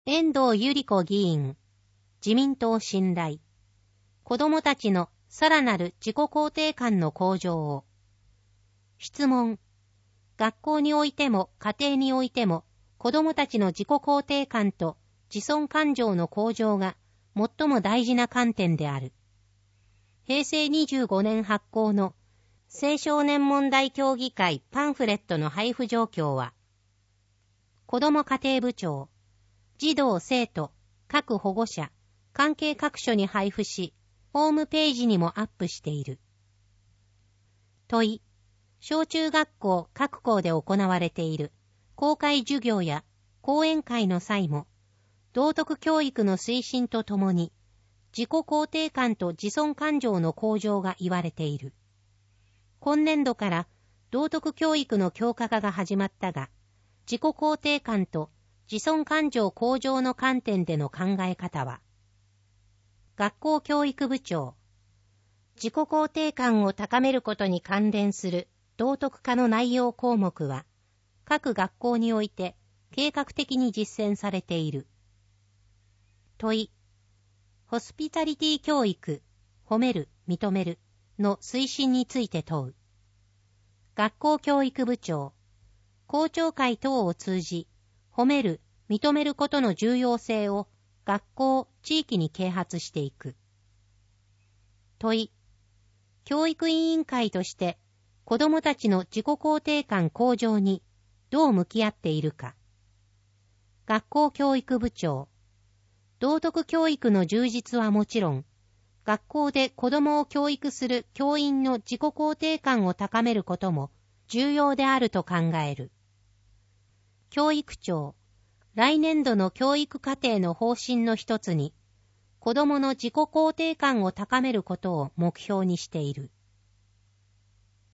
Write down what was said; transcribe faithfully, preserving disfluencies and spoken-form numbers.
遠藤百合子議員、自民党信頼。子どもたちのさらなる自己肯定感の向上を。質問。学校においても家庭においても、子どもたちの自己肯定感と自尊感情の向上が最も大事な観点である。へいせいにじゅうごねん発行の青少年問題協議会パンフレットの配布状況は、子ども家庭部長、児童生徒、各保護者、関係各所に配布し、ホームページにもアップしている。問い、小中学校各校で行われている公開授業や講演会の際も、道徳教育の推進とともに、自己肯定感と自尊感情の向上が言われている。今年度から道徳教育の強化化が始まったが、自己肯定感と自尊感情向上の観点での考え方は、学校教育部長、自己肯定感を高めることに関連する道徳化の内容項目は、各学校において計画的に実践されている。問い、ホスピタリティ教育、褒める、認めるの推進について問う。学校教育部長、校長会等を通じ、褒める、認めることの重要性を学校、地域に啓発していく。問い、教育委員会として子どもたちの自己肯定感向上にどう向き合っているか。学校教育部長、道徳教育の充実はもちろん、学校で子どもを教育する教員の自己肯定感を高めることも重要であると考える。教育長、来年度の教育課程の方針の一つに、子どもの自己肯定感を高めることを目標にしている。